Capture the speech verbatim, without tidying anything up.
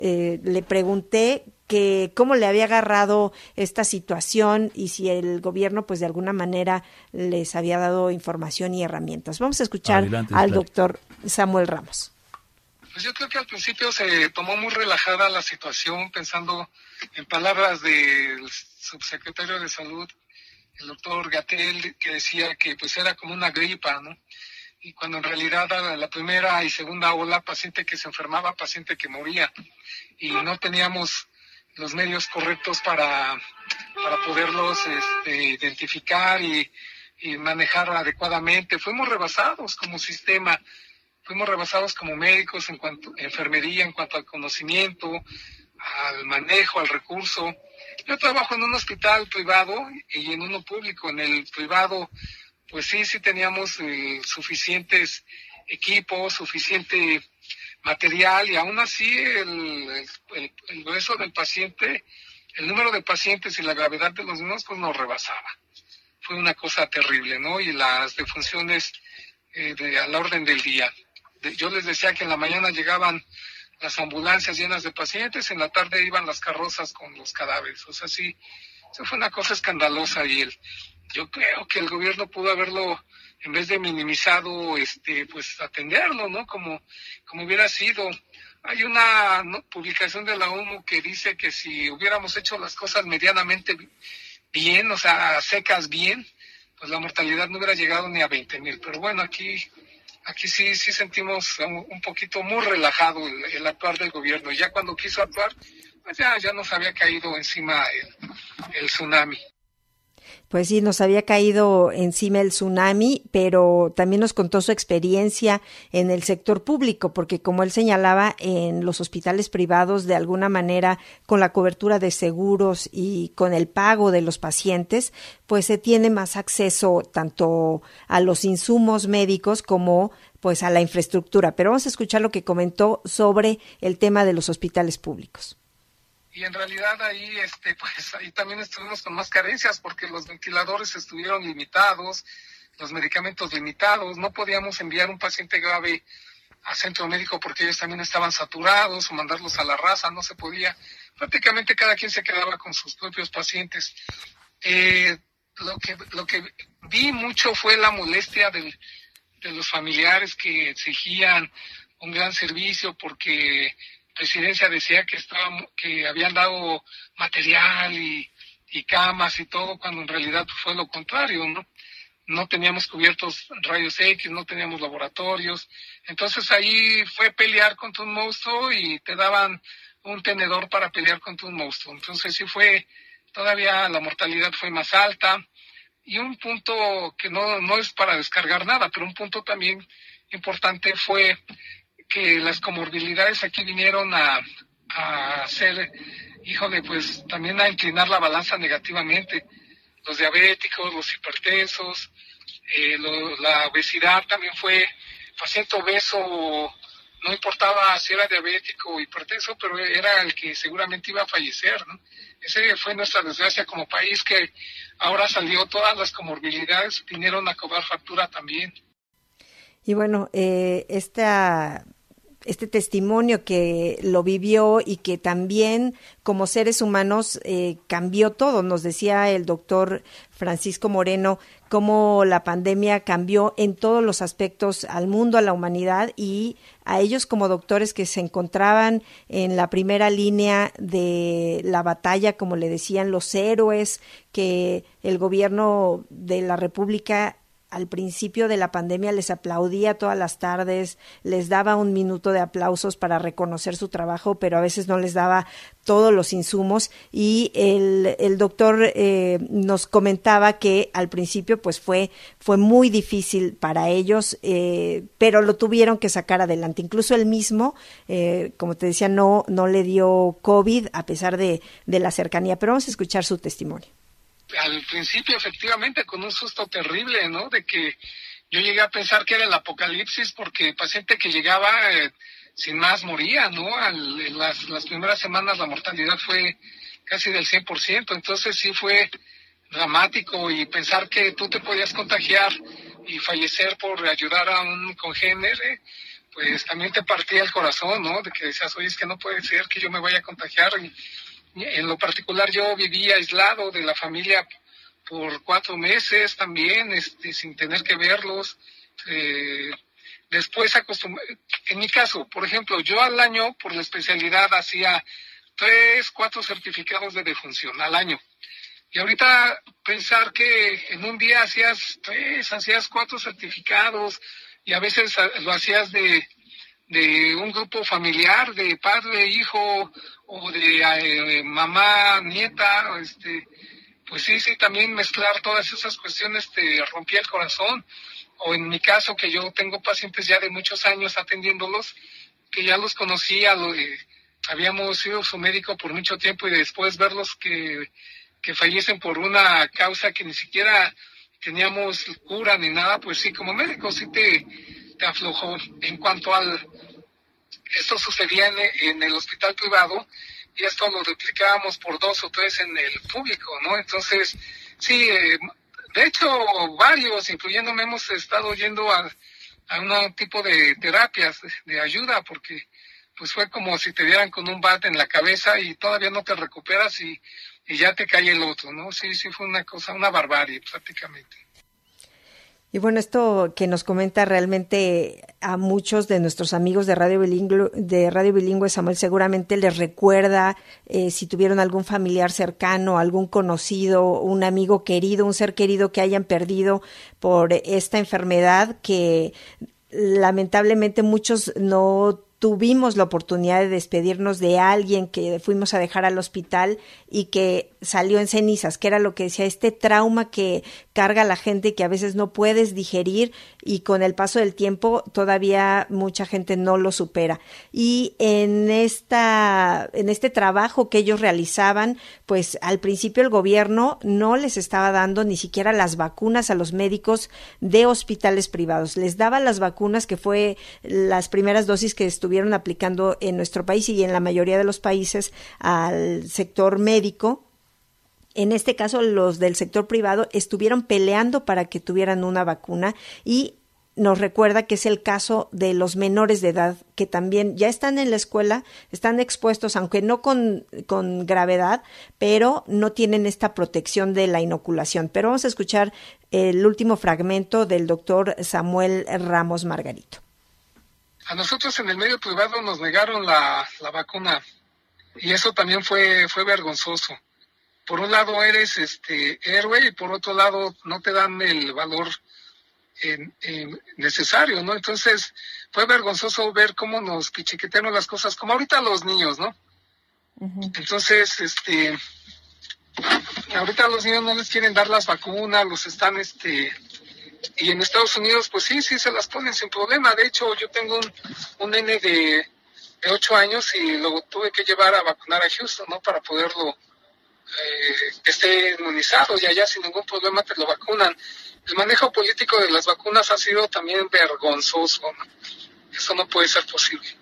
eh, le pregunté que cómo le había agarrado esta situación y si el gobierno pues de alguna manera les había dado información y herramientas. Vamos a escuchar Adelante, al doctor Samuel Ramos. Pues yo creo que al principio se tomó muy relajada la situación, pensando en palabras del subsecretario de Salud, el doctor Gatell, que decía que pues era como una gripa, ¿no? Y cuando en realidad la primera y segunda ola, paciente que se enfermaba, paciente que moría, y no teníamos los medios correctos para, para poderlos este, identificar y, y manejar adecuadamente. Fuimos rebasados como sistema, fuimos rebasados como médicos en cuanto a enfermería, en cuanto al conocimiento, al manejo, al recurso. Yo trabajo en un hospital privado y en uno público. En el privado, pues sí, sí teníamos eh, suficientes equipos, suficiente material, y aún así el, el, el grueso del paciente, el número de pacientes y la gravedad de los mismos, pues nos rebasaba. Fue una cosa terrible, ¿no? Y las defunciones eh, de, a la orden del día. De, yo les decía que en la mañana llegaban las ambulancias llenas de pacientes, en la tarde iban las carrozas con los cadáveres. O sea, sí, eso fue una cosa escandalosa, y el, yo creo que el gobierno pudo haberlo, en vez de minimizado, este, pues atenderlo, ¿no? Como, como hubiera sido. Hay una ¿no? publicación de la ONU que dice que si hubiéramos hecho las cosas medianamente bien, o sea, secas bien, pues la mortalidad no hubiera llegado ni a veinte mil. Pero bueno, aquí, aquí sí, sí sentimos un, un poquito muy relajado el, el actuar del gobierno. Ya cuando quiso actuar, pues ya, ya nos había caído encima el, el tsunami. Pues sí, nos había caído encima el tsunami, pero también nos contó su experiencia en el sector público, porque como él señalaba, en los hospitales privados, de alguna manera, con la cobertura de seguros y con el pago de los pacientes, pues se tiene más acceso tanto a los insumos médicos como pues a la infraestructura. Pero vamos a escuchar lo que comentó sobre el tema de los hospitales públicos. Y en realidad ahí, este, pues ahí también estuvimos con más carencias, porque los ventiladores estuvieron limitados, los medicamentos limitados, no podíamos enviar un paciente grave a centro médico porque ellos también estaban saturados, o mandarlos a la raza, no se podía. Prácticamente cada quien se quedaba con sus propios pacientes. Eh, lo que, lo que vi mucho fue la molestia del, de los familiares que exigían un gran servicio, porque Presidencia decía que estaban, que habían dado material y, y camas y todo, cuando en realidad fue lo contrario, ¿no? No teníamos cubiertos rayos X, no teníamos laboratorios. Entonces ahí fue pelear contra un monstruo y te daban un tenedor para pelear contra un monstruo. Entonces sí fue, todavía la mortalidad fue más alta. Y un punto que no, no es para descargar nada, pero un punto también importante fue que las comorbilidades aquí vinieron a, a hacer, híjole, pues también a inclinar la balanza negativamente. Los diabéticos, los hipertensos, eh, lo, la obesidad también fue, paciente obeso, no importaba si era diabético o hipertenso, pero era el que seguramente iba a fallecer, ¿no? Esa fue nuestra desgracia como país, que ahora salió todas las comorbilidades, vinieron a cobrar factura también. Y bueno, eh, esta... este testimonio que lo vivió y que también como seres humanos eh, cambió todo. Nos decía el doctor Francisco Moreno cómo la pandemia cambió en todos los aspectos al mundo, a la humanidad, y a ellos como doctores que se encontraban en la primera línea de la batalla, como le decían, los héroes que el gobierno de la República al principio de la pandemia les aplaudía todas las tardes, les daba un minuto de aplausos para reconocer su trabajo, pero a veces no les daba todos los insumos, y el, el doctor eh, nos comentaba que al principio pues fue, fue muy difícil para ellos, eh, pero lo tuvieron que sacar adelante. Incluso él mismo, eh, como te decía, no, no le dio COVID a pesar de, de la cercanía, pero vamos a escuchar su testimonio. Al principio, efectivamente, con un susto terrible, ¿no? De que yo llegué a pensar que era el apocalipsis, porque el paciente que llegaba eh, sin más moría, ¿no? Al, en las, las primeras semanas la mortalidad fue casi del cien por ciento, entonces sí fue dramático, y pensar que tú te podías contagiar y fallecer por ayudar a un congénere, pues también te partía el corazón, ¿no? De que decías, oye, es que no puede ser que yo me vaya a contagiar. Y, y en lo particular yo vivía aislado de la familia por cuatro meses también, este, sin tener que verlos. Eh, después acostumbré, en mi caso, por ejemplo, yo al año, por la especialidad, hacía tres, cuatro certificados de defunción al año. Y ahorita pensar que en un día hacías tres, hacías cuatro certificados, y a veces lo hacías de, de un grupo familiar, de padre, hijo, o de eh, mamá, nieta, este, pues sí, sí, también mezclar todas esas cuestiones te rompía el corazón. O en mi caso, que yo tengo pacientes ya de muchos años atendiéndolos, que ya los conocía, lo, eh, habíamos sido su médico por mucho tiempo, y después verlos que, que fallecen por una causa que ni siquiera teníamos cura ni nada, pues sí, como médico sí te, te aflojó. En cuanto al, esto sucedía en, en el hospital privado, y esto lo replicábamos por dos o tres en el público, ¿no? Entonces, sí, eh, de hecho, varios, incluyéndome, hemos estado yendo a, a un tipo de terapias de, de ayuda, porque pues fue como si te dieran con un bat en la cabeza y todavía no te recuperas y, y ya te cae el otro, ¿no? Sí, sí fue una cosa, una barbarie prácticamente. Y bueno, esto que nos comenta realmente a muchos de nuestros amigos de Radio Bilingüe, de Radio Bilingüe, Samuel, seguramente les recuerda eh, si tuvieron algún familiar cercano, algún conocido, un amigo querido, un ser querido que hayan perdido por esta enfermedad, que lamentablemente muchos no tuvimos la oportunidad de despedirnos de alguien que fuimos a dejar al hospital y que salió en cenizas, que era lo que decía, este trauma que carga la gente y que a veces no puedes digerir, y con el paso del tiempo todavía mucha gente no lo supera. Y en esta, en este trabajo que ellos realizaban, pues al principio el gobierno no les estaba dando ni siquiera las vacunas a los médicos de hospitales privados. Les daba las vacunas, que fue las primeras dosis que estuvieron aplicando en nuestro país y en la mayoría de los países, al sector médico. En este caso, los del sector privado estuvieron peleando para que tuvieran una vacuna, y nos recuerda que es el caso de los menores de edad, que también ya están en la escuela, están expuestos, aunque no con, con gravedad, pero no tienen esta protección de la inoculación. Pero vamos a escuchar el último fragmento del doctor Samuel Ramos Margarito. A nosotros en el medio privado nos negaron la, la vacuna, y eso también fue, fue vergonzoso. Por un lado eres este héroe y por otro lado no te dan el valor en, en necesario, ¿no? Entonces fue vergonzoso ver cómo nos pichiquetearon las cosas, como ahorita los niños, ¿no? Uh-huh. Entonces, este, ahorita a los niños no les quieren dar las vacunas, los están, este, y en Estados Unidos, pues sí, sí se las ponen sin problema. De hecho, yo tengo un, un nene de, de ocho años y lo tuve que llevar a vacunar a Houston, ¿no? Para poderlo Eh, que esté inmunizado, y allá sin ningún problema te lo vacunan. El manejo político de las vacunas ha sido también vergonzoso, ¿no? Eso no puede ser posible.